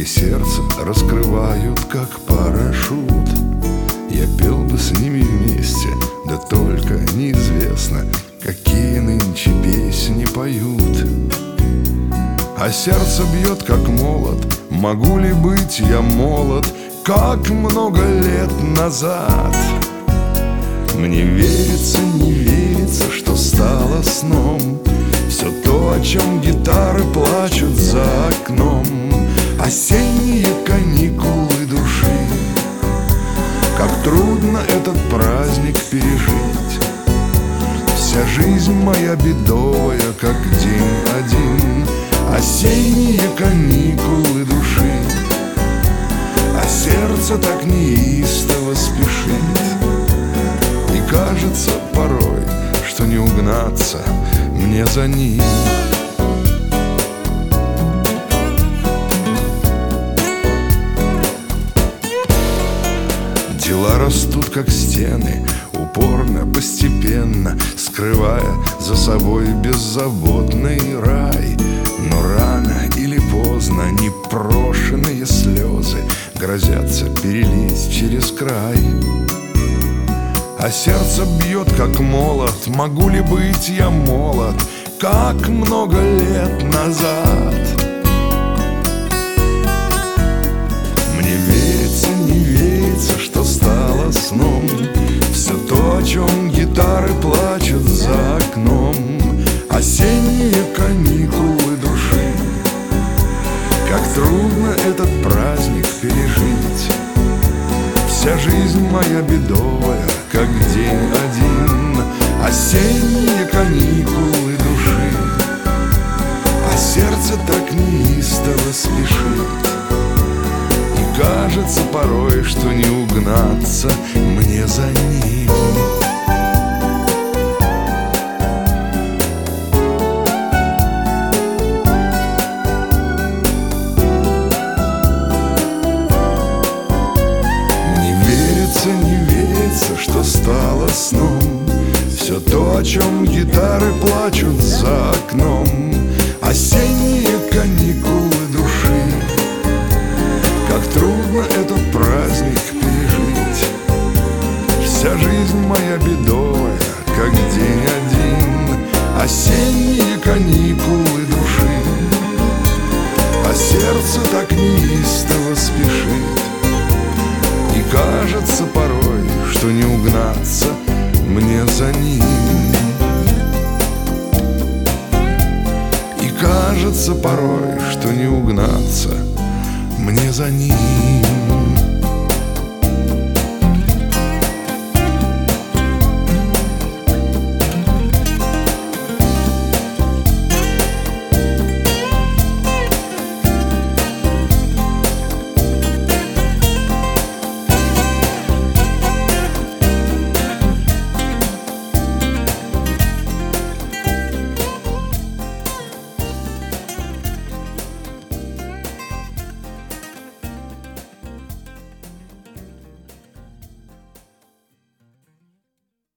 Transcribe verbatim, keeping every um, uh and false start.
сердце раскрывают, как парашют. Я пел бы с ними вместе, да только неизвестно, какие нынче песни поют. А сердце бьет, как молот, могу ли быть я молод, как много лет назад? Мне верится, не верится, что стало сном все то, о чем гитары плачут за окном. Осенние каникулы души, как трудно этот праздник пережить. Вся жизнь моя бедовая, как день один. Осенние каникулы души, а сердце так неистово спешит. И кажется порой, что не угнаться мне за ним. Дела растут, как стены, упорно, постепенно, скрывая за собой беззаботный рай. Но рано или поздно непрошенные слезы грозятся перелить через край. А сердце бьет, как молот, могу ли быть я молод, как много лет назад? Мне верится, не верится, что стало сном все то, о чем гитары плачут за окном. Осенние каникулы души, как трудно этот праздник пережить. Вся жизнь моя бедовая, как день один. Осенние каникулы души, а сердце так неистово спешит. И кажется порой, что не угнаться мне за ним. Не верится, что стало сном все то, о чем гитары плачут за окном. Осенние каникулы души, как трудно этот праздник пережить. Вся жизнь моя бедовая, как день один. Осенние каникулы души, а сердце так неистово спешит. И кажется порой, что не угнаться мне за ним. И кажется порой, что не угнаться мне за ним.